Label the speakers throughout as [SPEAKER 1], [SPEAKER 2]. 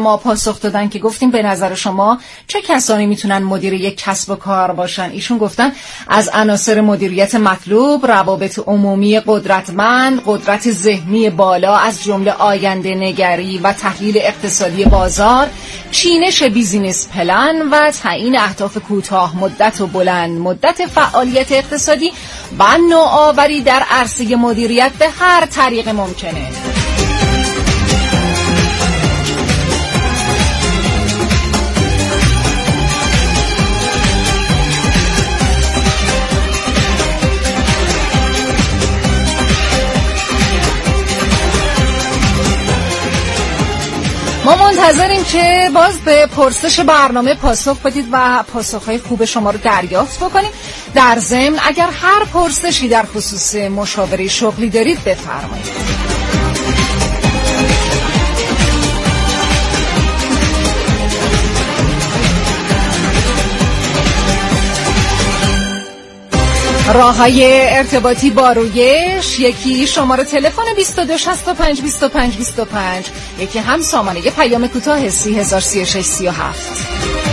[SPEAKER 1] شما پاسخ دادن که گفتیم به نظر شما چه کسانی میتونن مدیر یک کسب و کار باشن. ایشون گفتن از عناصر مدیریت مطلوب، روابط عمومی قدرتمند، قدرت ذهنی بالا از جمله آینده نگری و تحلیل اقتصادی بازار، چینش بیزینس پلن و تعیین اهداف کوتاه مدت و بلند مدت فعالیت اقتصادی و نوآوری در عرصه مدیریت به هر طریق ممکنه. ما منتظریم که باز به پرسش برنامه پاسخ بدید و پاسخهای خوب شما رو دریافت بکنیم. در ضمن اگر هر پرسشی در خصوص مشاوره شغلی دارید بفرمایید. راه‌های ارتباطی با رویش، یکی شماره تلفن 2265 25 25، یکی هم سامانه پیام کوتاه 3036 37.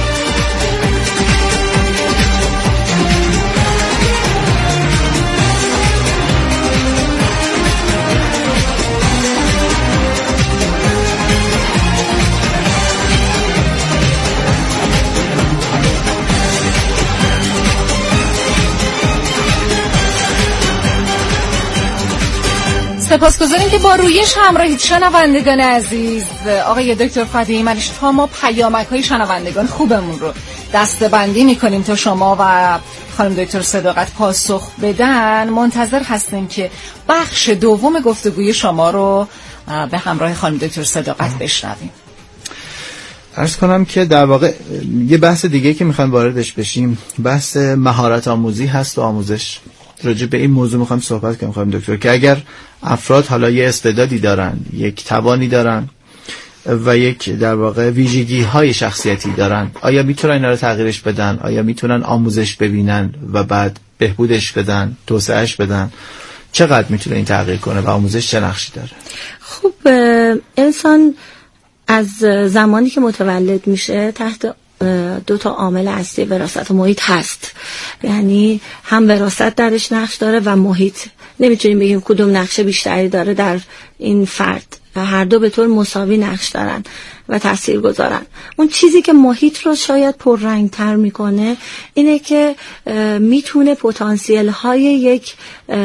[SPEAKER 1] سپاسگزاریم که با رویش همراهید شنوندگان عزیز. آقای دکتر فتحی منش تا ما پیامک‌های شنوندگان خوبمون رو دسته‌بندی می‌کنیم تا شما و خانم دکتر صداقت پاسخ بدن، منتظر هستیم که بخش دوم گفتگوی شما رو به همراه خانم دکتر صداقت بشنویم.
[SPEAKER 2] عرض کنم که در واقع یه بحث دیگه که میخوایم واردش بشیم بحث مهارت آموزی هست و آموزش. راجع به این موضوع میخوایم صحبت کنیم خانم دکتر که اگر افراد حالا یه استعدادی دارن، یک توانی دارن و یک در واقع ویژگی های شخصیتی دارن، آیا میتونن اینا رو تغییرش بدن؟ آیا میتونن آموزش ببینن و بعد بهبودش بدن، توسعهش بدن؟ چقدر میتونه این تغییر کنه و آموزش چه نقشی داره؟
[SPEAKER 3] خب انسان از زمانی که متولد میشه تحت دو تا عامل اصلی وراثت و محیط هست. یعنی هم وراثت درش نقش داره و محیط. نمیتونیم بگیم کدوم نقش بیشتری داره در این فرد، هر دو به طور مساوی نقش دارن و تأثیر گذارن. اون چیزی که محیط رو شاید پررنگ تر میکنه اینه که میتونه پتانسیل های یک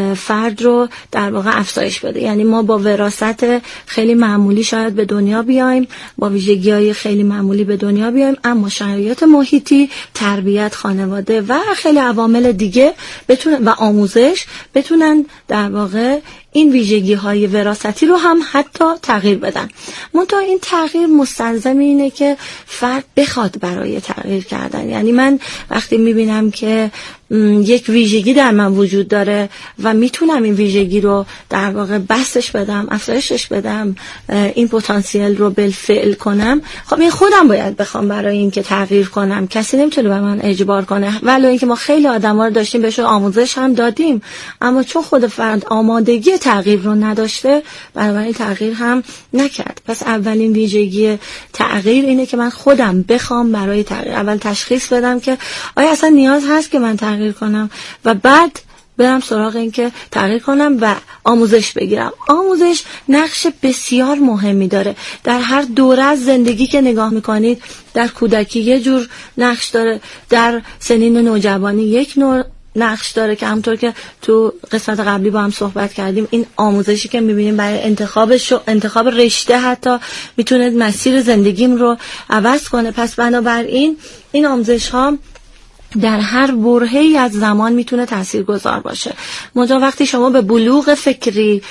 [SPEAKER 3] فرد رو در واقع افزایش بده. یعنی ما با وراثت خیلی معمولی شاید به دنیا بیایم، با ویژگی های خیلی معمولی به دنیا بیایم، اما شرایط محیطی، تربیت، خانواده و خیلی عوامل دیگه و آموزش بتونن در واقع این ویژگی های وراثتی رو هم حتی تغییر بدن. منتها این تغییر مستلزم اینه که فرد بخواد برای تغییر کردن. یعنی من وقتی میبینم که یک ویژگی در من وجود داره و میتونم این ویژگی رو در واقع بستش بدم، افزایشش بدم، این پتانسیل رو بالفعل کنم، خب این خودم باید بخوام برای این که تغییر کنم. کسی نمیتونه به من اجبار کنه. ولی اینکه ما خیلی آدما رو داشتیم بهشون آموزش هم دادیم، اما چون خود فرد آمادگی تغییر رو نداشته، بنابراین تغییر هم نکرد. پس اولین ویژگی تغییر اینه که من خودم بخوام برای تغییر اول تشخیص بدم که آیا اصلا نیاز هست که من تغییر کنم و بعد برم سراغ این که تغییر کنم و آموزش بگیرم. آموزش نقش بسیار مهمی داره در هر دوره از زندگی که نگاه میکنید. در کودکی یه جور نقش داره، در سنین نوجوانی یک نوع نقش داره که همونطور که تو قسمت قبلی با هم صحبت کردیم، این آموزشی که میبینیم برای انتخاب رشته حتی میتونه مسیر زندگیم رو عوض کنه. پس بنابراین این آموزش ها در هر برهه‌ای از زمان میتونه تاثیرگذار باشه. منتها وقتی شما به بلوغ فکری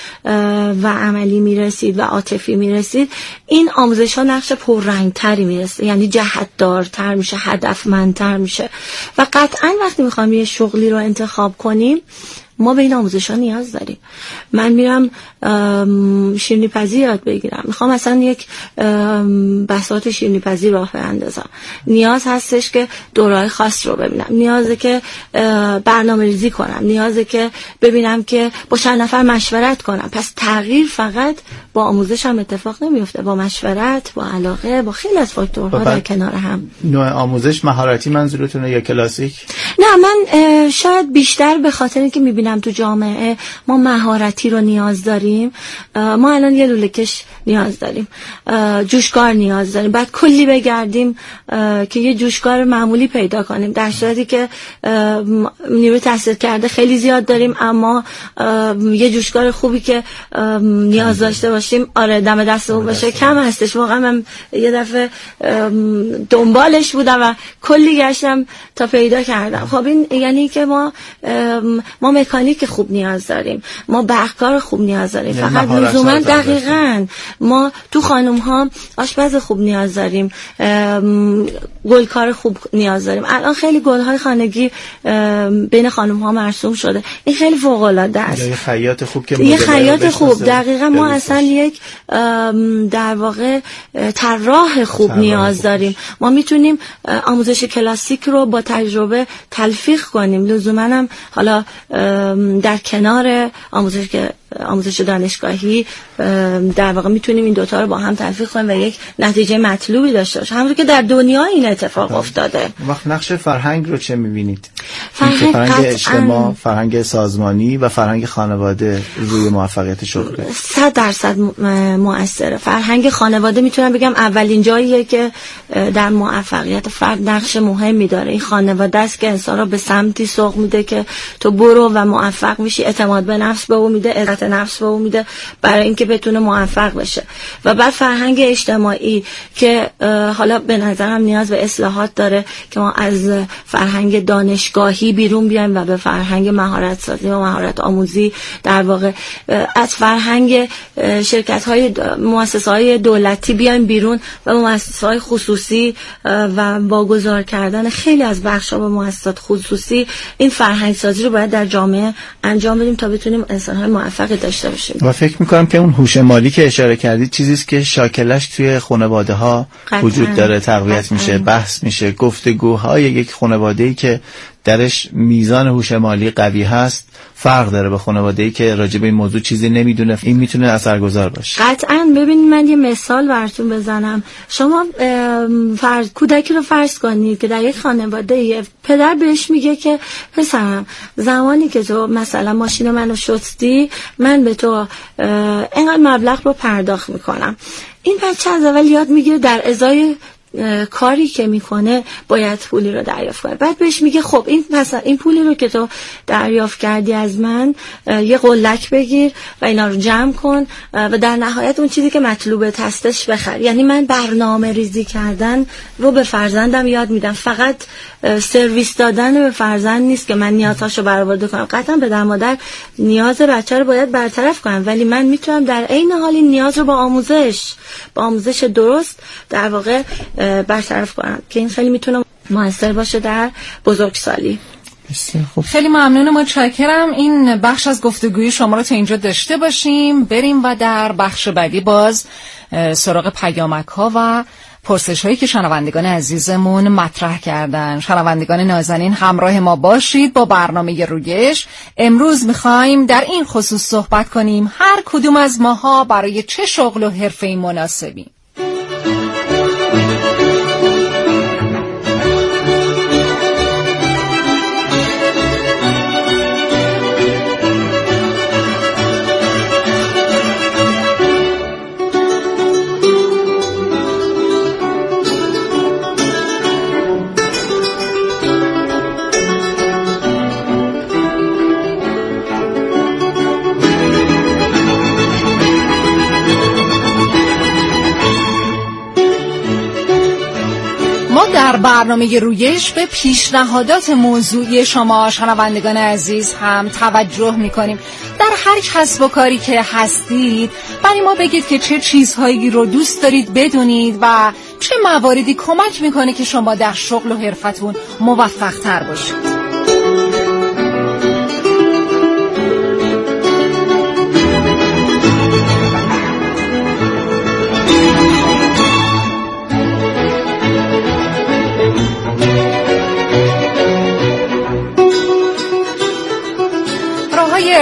[SPEAKER 3] و عملی میرسید و عاطفی میرسید، این آموزش ها نقش پررنگتری میرسه، یعنی جهت‌دارتر میشه، هدفمندتر میشه. و قطعا وقتی میخوایم یه شغلی رو انتخاب کنیم، ما به این آموزش ها نیاز داریم. من میرم شیرینی پزی یاد بگیرم، میخوام مثلا یک بساط شیرینی پزی راه بندازم، نیاز هستش که دوره‌های خاص رو ببینم، نیازه که برنامه‌ریزی کنم، نیازه که ببینم که با چند نفر مشورت کنم. پس تغییر فقط با آموزش هم اتفاق نمیفته، با مشورت، با علاقه، با خیلی از فاکتورها در کنار هم.
[SPEAKER 2] نوع آموزش مهارتی منظورتونه یا کلاسیک؟
[SPEAKER 3] نه، من شاید بیشتر به خاطر اینکه میبینم تو جامعه ما مهارتی رو نیاز داریم. ما الان یه لوله‌کش نیاز داریم، جوشکار نیاز داریم، بعد کلی بگردیم که یه جوشکار معمولی پیدا کنیم، در صورتی که نیروی تحصیل کرده خیلی زیاد داریم، اما یه جوشکار خوبی که نیاز داشته باشیم آره دم دستمون باشه کم هستش. واقعا من یه دفعه دنبالش بودم و کلی گشتم تا پیدا کردم. خب این یعنی که ما مکانیک خوب نیاز داریم، ما برقکار خوب نیاز داریم، فقط لزوما دقیقاً ما تو خانم ها آشپز خوب نیاز داریم، گلکار خوب نیاز داریم. الان خیلی گل‌های خانگی بین خانم ها مرسوم شده، این خیلی فوق العاده است.
[SPEAKER 2] یه خیاط خوب که
[SPEAKER 3] یه خیاط خوب دقیقاً ما اصلا یک در واقع طراح خوب نیاز داریم. ما میتونیم آموزش کلاسیک رو با تجربه تلفیق کنیم، لزوما هم حالا در کنار آموزش دانشگاهی در واقع میتونیم این دوتا رو با هم تلفیق کنیم و یک نتیجه مطلوبی داشته باشیم، همونطور که در دنیا این اتفاق افتاده.
[SPEAKER 2] وقت نقش فرهنگ رو چه میبینید؟ فرهنگ اجتماع، فرهنگ سازمانی و فرهنگ خانواده روی موفقیت شغل
[SPEAKER 3] 100% مؤثره. فرهنگ خانواده میتونم بگم اولین جاییه که در موفقیت فرد نقش مهمی داره. این خانواده است که انسان رو به سمتی سوق میده که تو برو و موفق میشی، اعتماد به نفس به اون میده، عزت نفس به اون میده برای اینکه بتونه موفق بشه. و بعد فرهنگ اجتماعی که حالا به نظرم نیاز به اصلاحات داره که ما از فرهنگ دانشگاهی بیرون بیایم و به فرهنگ مهارت سازی و مهارت آموزی، در واقع از فرهنگ شرکت‌های مؤسسه‌های دولتی بیایم بیرون و مؤسسه‌های خصوصی و واگذار کردن خیلی از بخش‌ها به مؤسسات خصوصی. این فرهنگ سازی رو باید در جامعه انجام بدیم تا بتونیم انسان‌های موفقی داشته باشیم.
[SPEAKER 2] و فکر می‌کنم که اون هوش مالی که اشاره کردید چیزی است که شاکلش توی خانواده‌ها وجود داره، تقویت میشه، بحث میشه، گفتگوهای یک خانواده‌ای که درش میزان هوش مالی قوی هست فرق داره با خانواده‌ای که راجع به این موضوع چیزی نمیدونه. این میتونه اثرگذار باشه.
[SPEAKER 3] قطعاً. ببینید من یه مثال براتون بزنم. شما کودکی رو فرض کنید که در یک خانواده پدر بهش میگه که پسرم زمانی که تو مثلا ماشین منو شستی من به تو اینقدر مبلغ رو پرداخت میکنم. این بچه از اول یاد میگیره در ازای کاری که میکنه باید پولی رو دریافت کنه. بعد بهش میگه خب این پولی رو که تو دریافت کردی از من یه قلک بگیر و اینا رو جمع کن و در نهایت اون چیزی که مطلوبت هستش بخر. یعنی من برنامه ریزی کردن رو به فرزندم یاد میدم. فقط سرویس دادن به فرزند نیست که من نیازهاشو برآورده کنم. قطعا پدر مادر نیاز بچه رو باید برطرف کنم، ولی من میتونم در عین حال این نیاز رو با آموزش درست در واقع برطرف کنم که این خیلی میتونه موثر باشه در بزرگسالی.
[SPEAKER 1] خیلی ممنونم، متشکرم. این بخش از گفتگوی شما رو تا اینجا داشته باشیم، بریم و در بخش بعدی باز سراغ پیامک ها و پرسش هایی که شنوندگان عزیزمون مطرح کردن. شنوندگان نازنین همراه ما باشید با برنامه رویش. امروز میخوایم در این خصوص صحبت کنیم هر کدوم از ماها برای چه شغل و حرفه‌ای مناسبیم. در برنامه رویش به پیشنهادات موضوعی شما شنوندگان عزیز هم توجه می‌کنیم. در هر کسب و کاری که هستید برای ما بگید که چه چیزهایی رو دوست دارید بدونید و چه مواردی کمک می‌کنه که شما در شغل و حرفتون موفق‌تر باشید.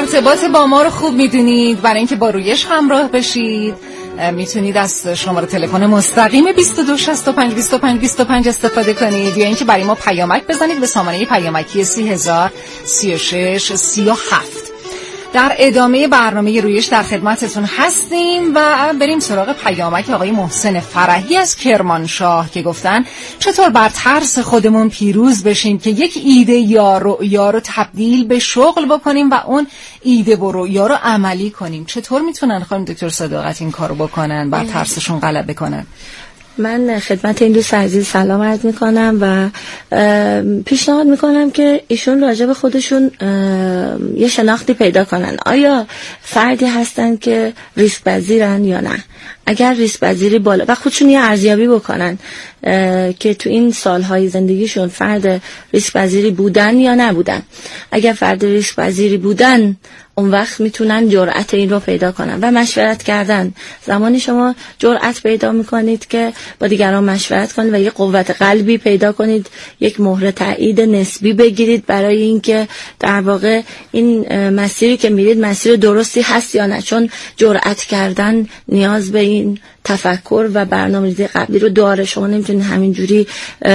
[SPEAKER 1] ارتباط با ما رو خوب میدونید. برای اینکه با رویش همراه بشید میتونید از شماره تلفن مستقیم 22652525 استفاده کنید یا اینکه برای ما پیامک بزنید به سامانه پیامکی 30003637. در ادامه برنامه رویش در خدمتتون هستیم و بریم سراغ پیامک آقای محسن فرحی از کرمانشاه که گفتن چطور بر ترس خودمون پیروز بشیم که یک ایده یا رؤیا رو تبدیل به شغل بکنیم و اون ایده و رؤیا رو عملی کنیم. چطور میتونن خانم دکتر صداقت این کارو بکنن، بر ترسشون غلبه کنن؟
[SPEAKER 3] من خدمت این دوست عزیز سلام عرض میکنم و پیشنهاد میکنم که ایشون راجع به خودشون یه شناختی پیدا کنن. آیا فردی هستن که ریسک پذیرن یا نه؟ اگر ریسک پذیری بالا و خودشون یه ارزیابی بکنن که تو این سالهای زندگیشون فرد ریسک پذیری بودن یا نبودن. اگر فرد ریسک پذیری بودن اون وقت میتونن جرأت این رو پیدا کنن و مشورت کردن. زمانی شما جرأت پیدا میکنید که با دیگران مشورت کنید و یه قوت قلبی پیدا کنید، یک مهر تایید نسبی بگیرید برای اینکه در واقع این مسیری که میرید مسیر درستی هست یا نه. چون جرأت کردن نیاز به این تفکر و برنامه‌ریزی قبلی رو داره. شما نمیتونید همینجوری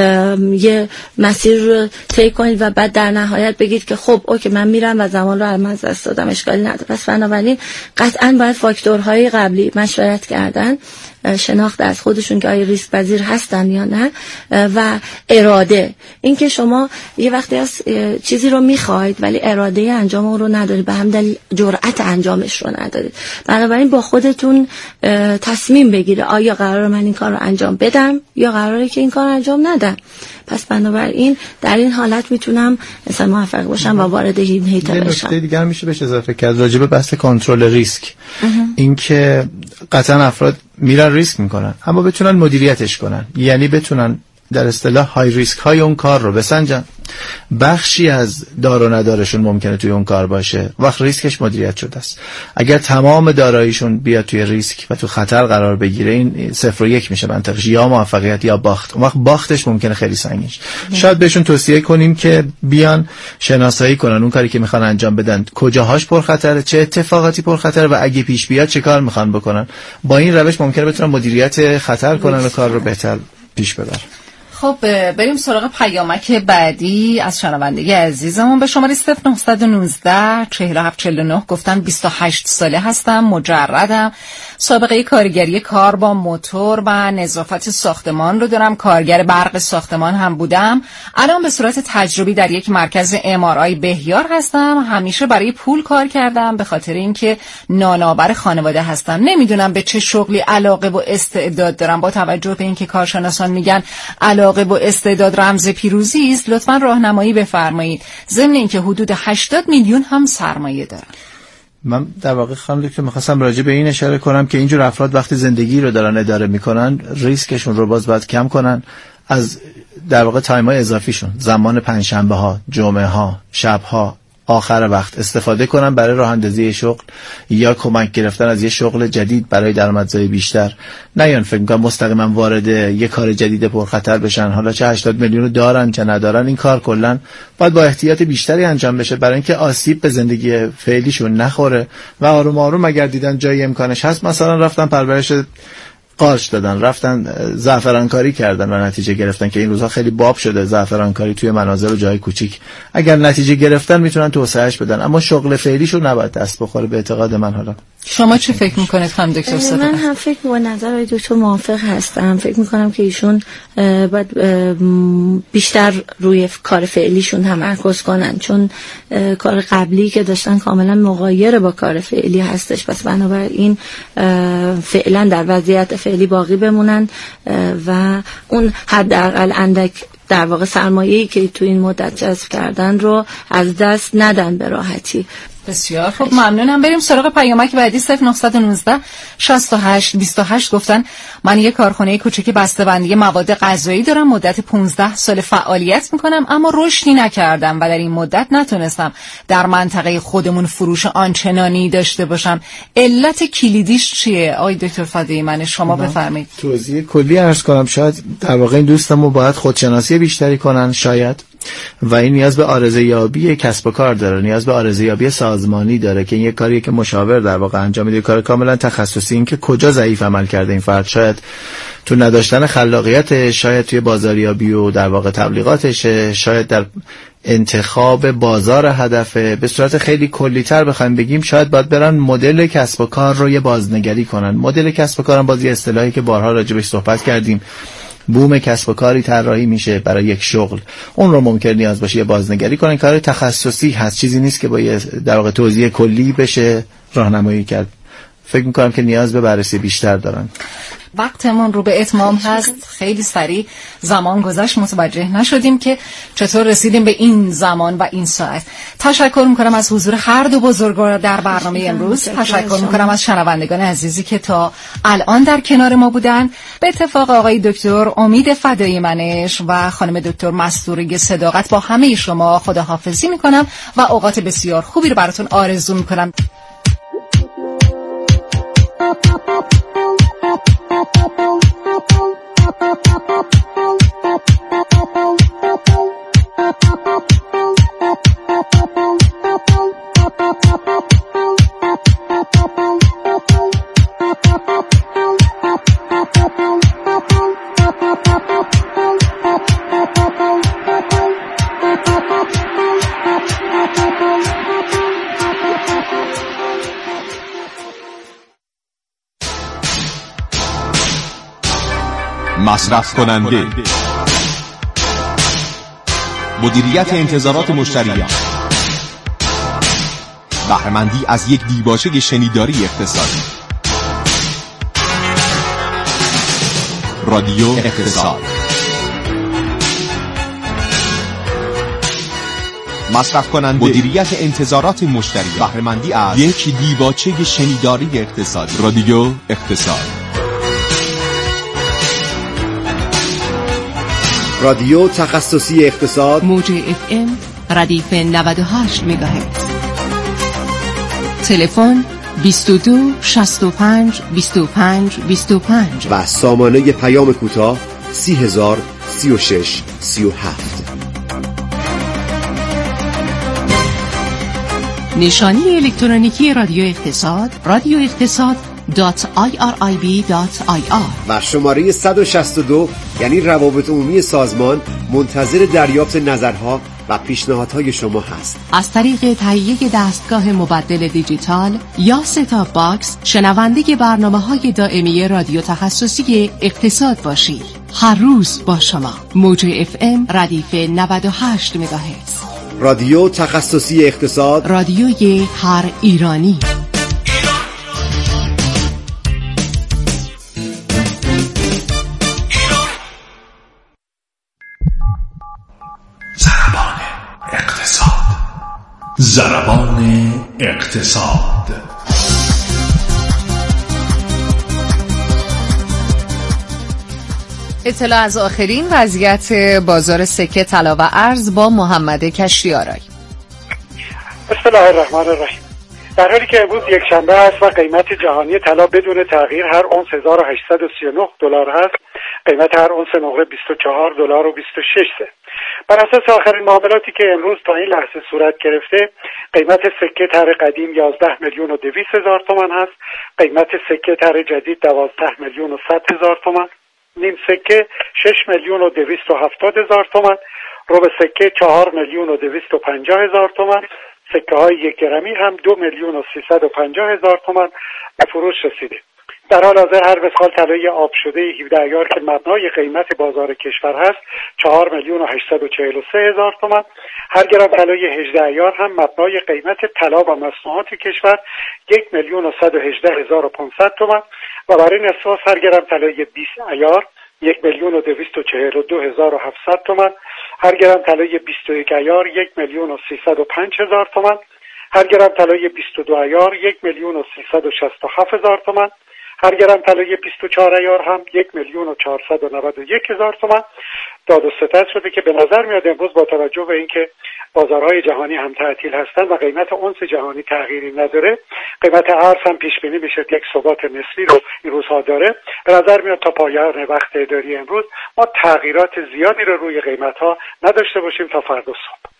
[SPEAKER 3] یه مسیر رو طی کنید و بعد در نهایت بگید که خب اوکی من میرم و زمان رو از دست دادم، اشکالی نداره. پس بنابراین قطعاً باید فاکتورهای قبلی مشورت کردن، شناخت از خودشون که آیا ریسک پذیر هستن یا نه و اراده. اینکه شما یه وقتی از چیزی رو میخواید ولی اراده انجام اون رو ندارید، به هم دلیل جرأت انجامش رو ندارید. بنابراین با خودتون تصمیم بگیره آیا قراره من این کار رو انجام بدم یا قراره که این کار رو انجام ندم. پس بنابراین در این حالت میتونم مثلا موفق باشم و وارد این هیته بشم.
[SPEAKER 2] نکته دیگر میشه بهش اضافه کرد راجع به بحث کنترل ریسک. اینکه قطعا افراد میرن ریسک میکنن اما بتونن مدیریتش کنن، یعنی بتونن در اصطلاح های ریسک های اون کار رو بسنجن. بخشی از دار و ندارشون ممکنه توی اون کار باشه، وقت ریسکش مدیریت شده است. اگر تمام داراییشون بیاد توی ریسک و تو خطر قرار بگیره، این 0 و 1 میشه منطقش، یا موفقیت یا باخت. اون وقت باختش ممکنه خیلی سنگین شه. شاید بهشون توصیه کنیم که بیان شناسایی کنن اون کاری که میخوان انجام بدن کجاهاش پرخطره، چه اتفاقاتی پرخطره و اگه پیش بیاد چه کار میخوان بکنن. با این روش ممکنه بتونن مدیریت خطر کنن و کار رو بهتر پیش ببرن.
[SPEAKER 1] خب بریم سراغ پیامک بعدی از شنونده عزیزمون به شماره 0919 4749. گفتن 28 ساله هستم، مجردم، سابقه کارگری کار با موتور و نظافت ساختمان رو دارم، کارگر برق ساختمان هم بودم. الان به صورت تجربی در یک مرکز MRI بهیار هستم. همیشه برای پول کار کردم به خاطر اینکه نانآور خانواده هستم. نمیدونم به چه شغلی علاقه و استعداد دارم. با توجه به اینکه کارشناسان میگن علاقه و استعداد رمز پیروزی است، لطفاً راهنمایی بفرمایید. ضمن اینکه حدود 80 میلیون هم سرمایه دارم.
[SPEAKER 2] من در واقع خانم دکتر می‌خواستم راجع به این اشاره کنم که اینجور افراد وقتی زندگی رو دارن اداره میکنن ریسکشون رو باید کم کنن. از در واقع تایم‌های اضافیشون، زمان پنجشنبه ها، جمعه ها، شب ها، آخر وقت استفاده کنن برای راه اندازی شغل یا کمک گرفتن از یه شغل جدید برای درآمدزایی بیشتر. نیان فکر می‌کنم مستقیما وارد یه کار جدید پرخطر بشن. حالا چه 80 میلیون رو دارن چه ندارن، این کار کلا باید با احتیاط بیشتری انجام بشه برای اینکه آسیب به زندگی فعلیشون نخوره و آروم آروم اگر دیدن جای امکانش هست، مثلا رفتن پرورش قارچ دادن، رفتن زعفرانکاری کردن و نتیجه گرفتن که این روزها خیلی باب شده زعفرانکاری توی مناظر و جای کوچیک. اگر نتیجه گرفتن میتونن توسعهش بدن، اما شغل فعلیشو نباید دست بخوره به اعتقاد من. حالا
[SPEAKER 1] شما چی فکر میکنید خانم دکتر صداقت؟
[SPEAKER 3] من هم فکر با نظر آقای دکتر موافق هستم. فکر میکنم که ایشون باید بیشتر روی کار فعلیشون تمرکز کنن، چون کار قبلی که داشتن کاملا مغایر با کار فعلی هستش. پس بنابراین فعلا در وضعیت فعلی باقی بمونن و اون حداقل اندک در واقع سرمایه‌ای که تو این مدت جذب کردن رو از دست ندن به راحتی.
[SPEAKER 1] بسیار خب، ممنونم. بریم سراغ پیامک بعدی. 0919 68 28. گفتن من یک کارخانه کوچیک بسته‌بندی مواد غذایی دارم، مدت 15 سال فعالیت میکنم اما رشدی نکردم و در این مدت نتونستم در منطقه خودمون فروش آنچنانی داشته باشم. علت کلیدیش چیه آقای دکتر فاضلی؟ من شما بفرمایید.
[SPEAKER 2] توضیح کلی عرض کنم. شاید در واقع این دوستمو باید خودشناسی بیشتری کنن، شاید و این نیاز به آرزویابی کسب و کار داره، نیاز به آرزویابی سازمانی داره که این یک کاریه که مشاور در واقع انجام میده، کار کاملا تخصصی. این که کجا ضعیف عمل کرده این فرد، شاید تو نداشتن خلاقیت، شاید توی بازاریابی و در واقع تبلیغاتش، شاید در انتخاب بازار هدفه. به صورت خیلی کلی‌تر بخوایم بگیم شاید باید برن مدل کسب و کار رو یه بازنگری کنن. مدل کسب و کارم باز یه اصطلاحی که بارها راجبش صحبت کردیم، بوم کسب و کاری طراحی میشه برای یک شغل، اون رو ممکن نیاز باشه یه بازنگری کنن. کار تخصصی هست، چیزی نیست که با یه در واقع توضیح کلی بشه راهنمایی کرد. فکر می‌کنم که نیاز به بررسی بیشتر دارن.
[SPEAKER 1] وقتمون رو به اتمام هست، خیلی سریع زمان گذشت، متوجه نشدیم که چطور رسیدیم به این زمان و این ساعت. تشکر میکنم از حضور هر دو بزرگوار در برنامه امروز. تشکر میکنم از شنوندگان عزیزی که تا الان در کنار ما بودن. به اتفاق آقای دکتر امید فدایی منش و خانم دکتر مستوری صداقت، با همه شما خداحافظی میکنم و اوقات بسیار خوبی رو براتون آرزو میکنم.
[SPEAKER 4] مصرف کننده، مدیریت انتظارات مشتریان، بهره‌مندی از یک دیباچه شنیداری اقتصادی. رادیو اقتصاد. مصرف کننده، مدیریت انتظارات مشتریان، بهره‌مندی از یک دیباچه شنیداری اقتصادی. رادیو اقتصاد.
[SPEAKER 5] رادیو تخصصی اقتصاد، موج
[SPEAKER 6] FM ردیف 98 مگاهرتز. تلفن 22 65 25 25
[SPEAKER 5] و سامانه پیام کوتاه 30000 36 37.
[SPEAKER 6] نشانی الکترونیکی رادیو اقتصاد، رادیو اقتصاد .irib.ir
[SPEAKER 5] و شماره 162 یعنی روابط عمومی سازمان منتظر دریافت نظرها و پیشنهادهای شما هست.
[SPEAKER 6] از طریق تهیه دستگاه مبدل دیجیتال یا ست-آپ باکس شنونده برنامه‌های دائمی رادیو تخصصی اقتصاد باشید. هر روز با شما. موج FM ردیف 98 مگاهرتز.
[SPEAKER 5] رادیو تخصصی اقتصاد،
[SPEAKER 6] رادیوی هر ایرانی.
[SPEAKER 7] ضربان اقتصاد.
[SPEAKER 1] اطلاع از آخرین وضعیت بازار سکه طلا و ارز با محمد کشتیارای.
[SPEAKER 8] بسم الله الرحمن الرحیم. در حالی که امروز یک شنبه است و قیمت جهانی طلا بدون تغییر هر اونس $1839 هست، قیمت هر اونس نقره $24.26. بر اساس آخرین معاملاتی که امروز تا این لحظه صورت گرفته، قیمت سکه طرح قدیم 11,200,000 تومان هست، قیمت سکه طرح جدید 12,100,000 تومان، نیم سکه 6,270,000 تومان، ربع سکه 4,250,000 تومان، سکه های 1 گرمی هم 2,350,000 تومان به فروش رسیده. در حال حاضر هر مسقال طلای آب شده 17 ایار که مبنای قیمت بازار کشور هست 4,843,000 تومان. هر گرم طلای 18 ایار هم مبنای قیمت طلا و مصنوعات کشور 1,118,500 تومان و برای این اساس هر گرم طلای 20 ایار 1,242,700 تومان. هر گرم طلای 21 ایار 1,305,000 تومان. هر گرم طلای 22 ایار 1,367,000 تومان. هر گرم طلای 24 ایار هم 1,491,000 تومان. داد و ستد شده که به نظر میاد امروز با توجه به اینکه بازارهای جهانی هم تعطیل هستند و قیمت اونس جهانی تغییری نداره، قیمت ارز هم پیش بینی میشه یک ثبات نسبی رو این روزها داره. به نظر میاد تا پایان وقت اداری امروز ما تغییرات زیادی رو روی قیمت ها نداشته باشیم تا فردا صبح.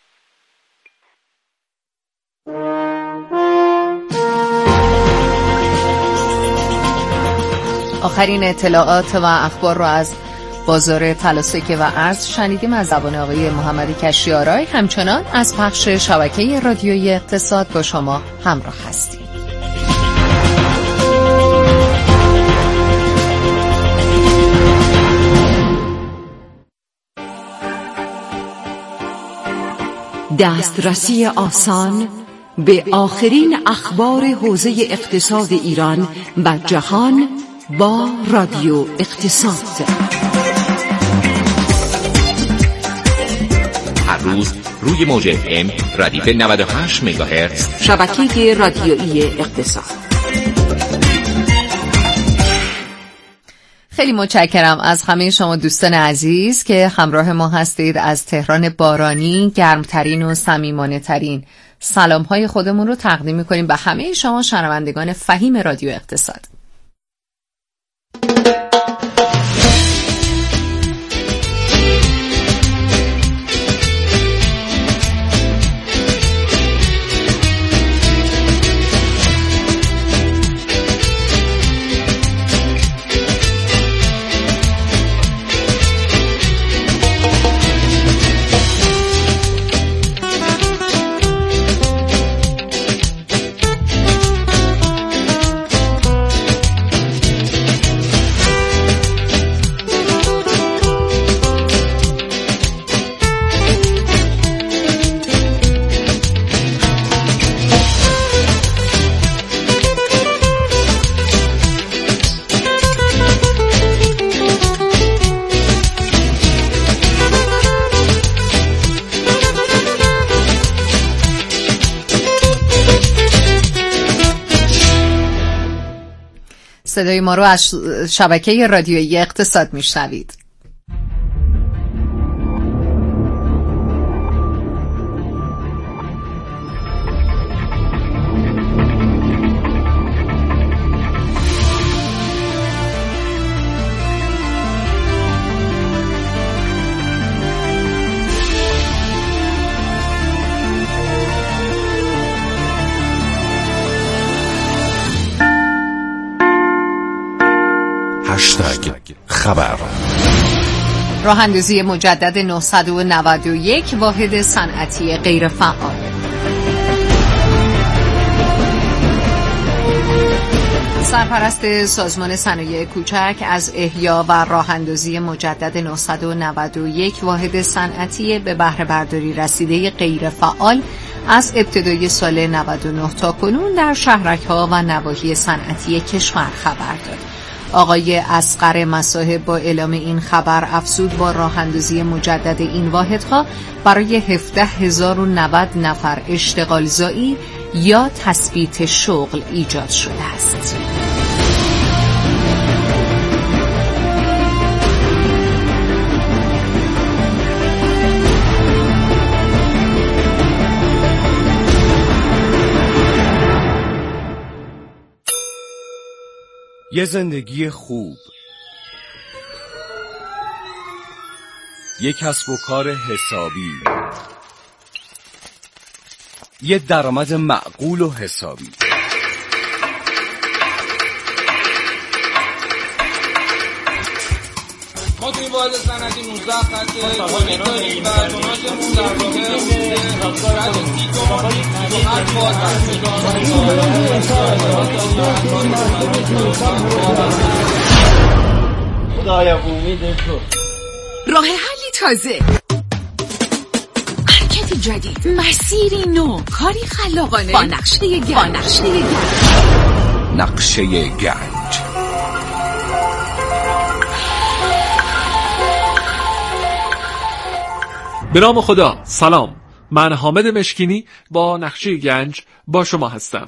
[SPEAKER 1] آخرین اطلاعات و اخبار رو از بازار طلا سکه و ارز شنیدیم از زبان آقای محمد کشیارای. همچنان از پخش شبکه رادیویی اقتصاد با شما همراه هستیم.
[SPEAKER 6] دسترسی آسان به آخرین اخبار حوزه اقتصاد ایران و جهان با رادیو اقتصاد.
[SPEAKER 9] هر روز روی موج FM ردیف 98 مگاهرتز
[SPEAKER 6] شبکه رادیویی اقتصاد.
[SPEAKER 1] خیلی متشکرم از همه شما دوستان عزیز که همراه ما هستید. از تهران بارانی گرمترین و صمیمانه ترین سلام های خودمون رو تقدیم می‌کنیم به همه شما شنوندگان فهیم رادیو اقتصاد. صدای ما رو از شبکه رادیویی اقتصاد میشنوید.
[SPEAKER 7] خبر.
[SPEAKER 1] راه اندازی مجدد 991 واحد صنعتی غیر فعال. سرپرست سازمان صنایع کوچک از احیا و راه اندازی مجدد 991 واحد صنعتی به بهره برداری رسیده غیر فعال از ابتدای سال 99 تا کنون در شهرک‌ها و نواحی صنعتی کشور خبر داد. آقای اصغر مصاحب با اعلام این خبر افزود با راه اندازی مجدد این واحدها برای 17090 نفر اشتغال زایی یا تثبیت شغل ایجاد شده است.
[SPEAKER 10] یه زندگی خوب، یه کسب و کار حسابی، یه درآمد معقول و حسابی.
[SPEAKER 11] ما توی واحد صنعتی 19 خط تولید داریم و توناژمون در
[SPEAKER 6] راه حلی تازه، حرکتی جدید، مسیری نو، کاری خلاقانه با نقشه گنج.
[SPEAKER 7] نقشه گنج.
[SPEAKER 12] به نام خدا. سلام، من حامد مشکینی با نقشه گنج با شما هستم.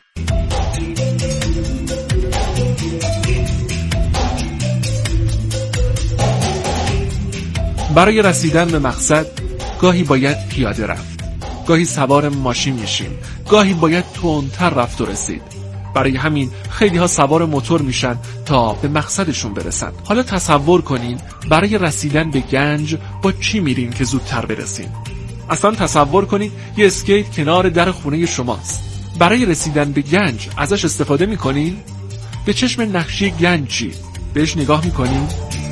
[SPEAKER 12] برای رسیدن به مقصد گاهی باید پیاده رفت، گاهی سوار ماشین میشیم، گاهی باید تندتر رفت و رسید. برای همین خیلی ها سوار موتور میشن تا به مقصدشون برسن. حالا تصور کنین برای رسیدن به گنج با چی میرین که زودتر برسین؟ اصلا تصور کنین یه اسکیت کنار در خونه شماست. برای رسیدن به گنج ازش استفاده میکنین؟ به چشم نقشه گنجی بهش نگاه میکنین؟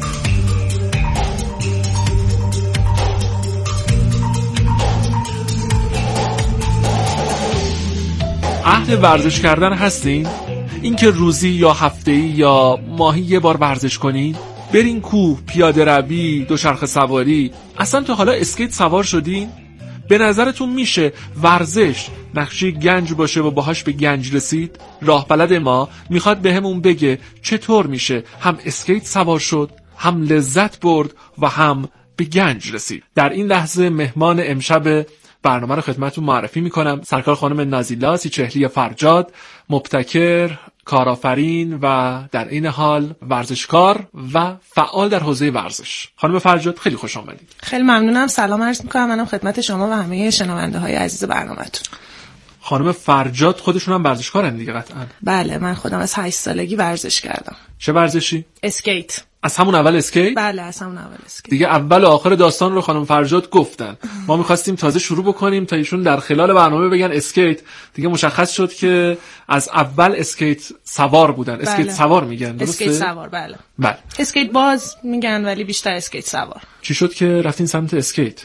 [SPEAKER 12] اهل ورزش کردن هستین؟ اینکه روزی یا هفته‌ای یا ماهی یه بار ورزش کنین؟ برین کوه، پیاده روی، دوچرخه سواری. اصلا تو حالا اسکیت سوار شدین؟ به نظرتون میشه ورزش نقشه گنج باشه و باهاش به گنج رسید؟ راه بلد ما میخواد بهمون بگه چطور میشه هم اسکیت سوار شد، هم لذت برد و هم به گنج رسید. در این لحظه مهمان امشب برنامه رو خدمتتون معرفی میکنم. سرکار خانم نازیلا سیچهلی فرجاد، مبتکر، کارآفرین و در این حال ورزشکار و فعال در حوزه ورزش. خانم فرجاد خیلی خوش آمدید.
[SPEAKER 13] خیلی ممنونم. سلام عرض میکنم منم خدمت شما و همه شنونده های عزیز برنامه‌تون.
[SPEAKER 12] خانم فرجاد خودشون هم ورزشکارن دیگه قطعا؟
[SPEAKER 13] بله، من خودم از 8 سالگی ورزش کردم.
[SPEAKER 12] چه ورزشی؟
[SPEAKER 13] اسکیت.
[SPEAKER 12] از همون اول اسکیت؟
[SPEAKER 13] بله، از همون اول اسکیت.
[SPEAKER 12] دیگه اول و آخر داستان رو خانم فرجاد گفتن. ما می‌خواستیم تازه شروع بکنیم تا ایشون در خلال برنامه بگن اسکیت. دیگه مشخص شد که از اول اسکیت سوار بودن.
[SPEAKER 13] بله.
[SPEAKER 12] اسکیت سوار میگن، درسته؟
[SPEAKER 13] اسکیت سوار، بله.
[SPEAKER 12] بله.
[SPEAKER 13] اسکیت باز میگن ولی بیشتر اسکیت سوار.
[SPEAKER 12] چی شد که رفتین سمت اسکیت؟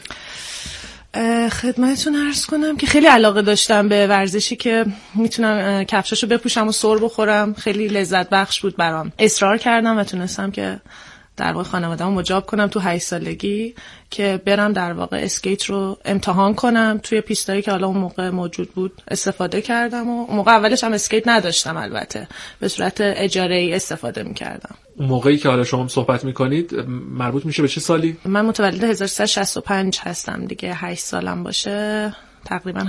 [SPEAKER 13] خدمتتون عرض کنم که خیلی علاقه داشتم به ورزشی که میتونم کفشاشو بپوشم و سر بخورم. خیلی لذت بخش بود برام. اصرار کردم و تونستم که در واقع خانواده‌مو مجاب کنم تو 8 سالگی که برم در واقع اسکیت رو امتحان کنم توی پیستایی که حالا اون موقع موجود بود. استفاده کردم و اون موقع اولش هم اسکیت نداشتم، البته به صورت اجاره‌ای استفاده می‌کردم.
[SPEAKER 12] اون موقعی که حالا شما صحبت می‌کنید مربوط میشه به چه سالی؟
[SPEAKER 13] من متولد 1365 هستم دیگه. 8 سالم باشه تقریبا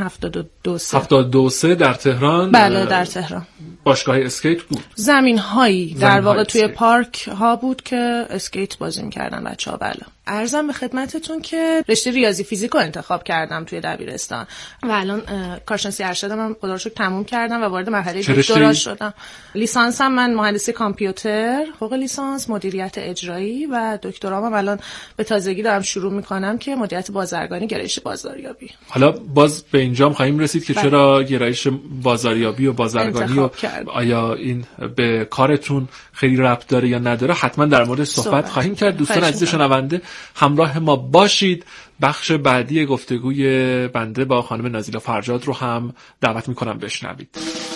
[SPEAKER 13] 72
[SPEAKER 12] در تهران.
[SPEAKER 13] بله، در تهران
[SPEAKER 12] باشگاه اسکیت بود.
[SPEAKER 13] زمین هایی در واقع توی پارک ها بود که اسکیت بازی می‌کردن بچه‌ها. بله. عرضم به خدمتتون که رشته ریاضی فیزیک رو انتخاب کردم توی دبیرستان و الان کارشناسی ارشدم هم خدا رو شکر تموم کردم و وارد مرحله دکترا شدم. لیسانسم من مهندسی کامپیوتر، فوق لیسانس مدیریت اجرایی و دکترام الان به تازگی دارم شروع می‌کنم که مدیریت بازرگانی گرایش بازاریابی.
[SPEAKER 12] حالا باز به اینجام خواهیم رسید که چرا گرایش بازاریابی و بازرگانی و آیا این به کارتون خیلی ربط داره یا نداره، حتما در مورد صحبت خواهیم کرد. دوستان عزیز شنونده همراه ما باشید. بخش بعدی گفتگوی بنده با خانم نازیلا فرجاد رو هم دعوت میکنم بشنوید.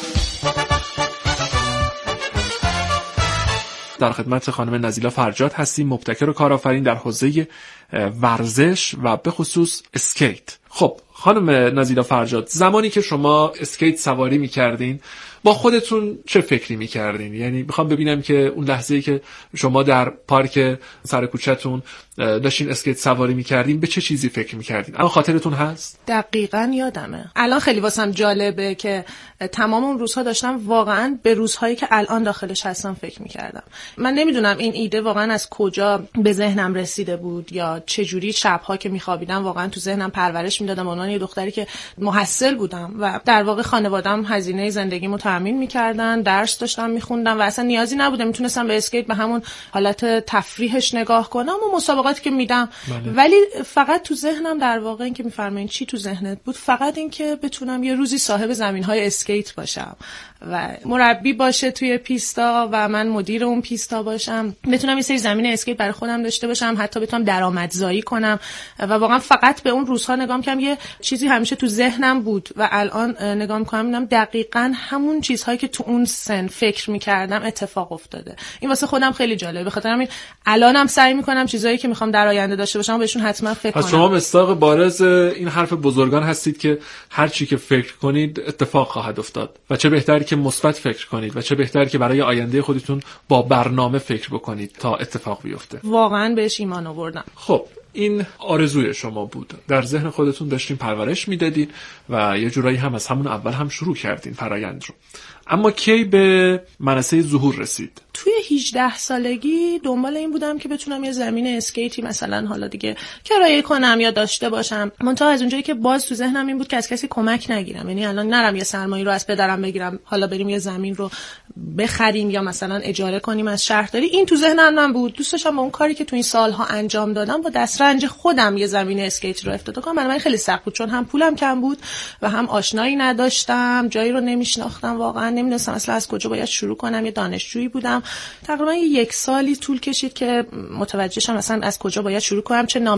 [SPEAKER 12] در خدمت خانم نازیلا فرجاد هستیم، مبتکر و کارآفرین در حوزه ورزش و به خصوص اسکیت. خب خانم نازیلا فرجاد، زمانی که شما اسکیت سواری میکردین با خودتون چه فکری میکردین؟ یعنی میخوام ببینم که اون لحظه‌ای که شما در پارک سر کوچه‌تون داشتین اسکیت سواری میکردین به چه چیزی فکر میکردین؟ اما خاطرتون هست؟
[SPEAKER 13] دقیقاً یادمه. الان خیلی واسم جالبه که تمام اون روزها داشتم واقعاً به روزهایی که الان داخلش هستم فکر میکردم. من نمیدونم این ایده واقعاً از کجا به ذهنم رسیده بود یا چه جوری شب‌ها که میخوابیدم واقعاً تو ذهنم پرورش میدادم. عنوان یه دختری که محصل بودم و در واقع خانواده‌ام هزینه زندگیمو تامین میکردن، درس داشتم میخوندم و اصلا نیازی نبوده، میتونستم به اسکیت به همون حالت تفریحش نگاه کنم و مسابقاتی که میدم. ولی فقط تو ذهنم در واقع این که میفرمایین چی تو ذهنت بود، فقط این که بتونم یه روزی صاحب زمین‌های اسکیت باشم و مربی باشه توی پیستا و من مدیر اون پیستا باشم، بتونم یه سری زمین اسکیت برای خودم داشته باشم، حتی بتونم درآمدزایی کنم و واقعا فقط به اون روزها نگاه می‌کردم. یه چیزی همیشه تو ذهنم بود و الان نگاه می‌کنم می‌بینم دقیقاً همون چیزهایی که تو اون سن فکر می‌کردم اتفاق افتاده. این واسه خودم خیلی جالبه، به خاطر همین الانم سعی می‌کنم چیزایی که می‌خوام در آینده داشته باشم بهشون حتما فکر کنم.
[SPEAKER 12] شما مصداق بارز این حرف بزرگان هستید که هر چی که فکر کنید اتفاق خواهد افتاد و چه بهتره که مثبت فکر کنید و چه بهتره که برای آینده خودتون با برنامه فکر بکنید تا اتفاق بیفته.
[SPEAKER 13] واقعا بهش ایمان آوردم.
[SPEAKER 12] خب این آرزوی شما بود، در ذهن خودتون داشتین پرورش میدادین و یه جورایی هم از همون اول هم شروع کردین فرآیند رو. اما کی به منصه ظهور رسید؟
[SPEAKER 13] توی 18 سالگی دنبال این بودم که بتونم یه زمین اسکیتی مثلا حالا دیگه کرایه کنم یا داشته باشم. منتها از اونجایی که باز تو ذهنم این بود که از کسی کمک نگیرم، یعنی الان نرم یه سرمایه رو از پدرم بگیرم حالا بریم یه زمین رو بخریم یا مثلا اجاره کنیم از شهرداری. این تو ذهنم من بود. دوست داشتم با اون کاری که تو این سالها انجام دادم با دسترنج خودم یه زمین اسکیت رو افتتاح کنم. برای من خیلی سخت بود چون هم پولم کم بود و هم آشنایی نداشتم، جایی رو نمیشناختم، واقعا نمیدونستم اصلا از کجا باید شروع کنم. یه دانشجویی بودم. تقریبا 1 سالی طول کشید که متوجه شم مثلا از کجا باید شروع کنم، چه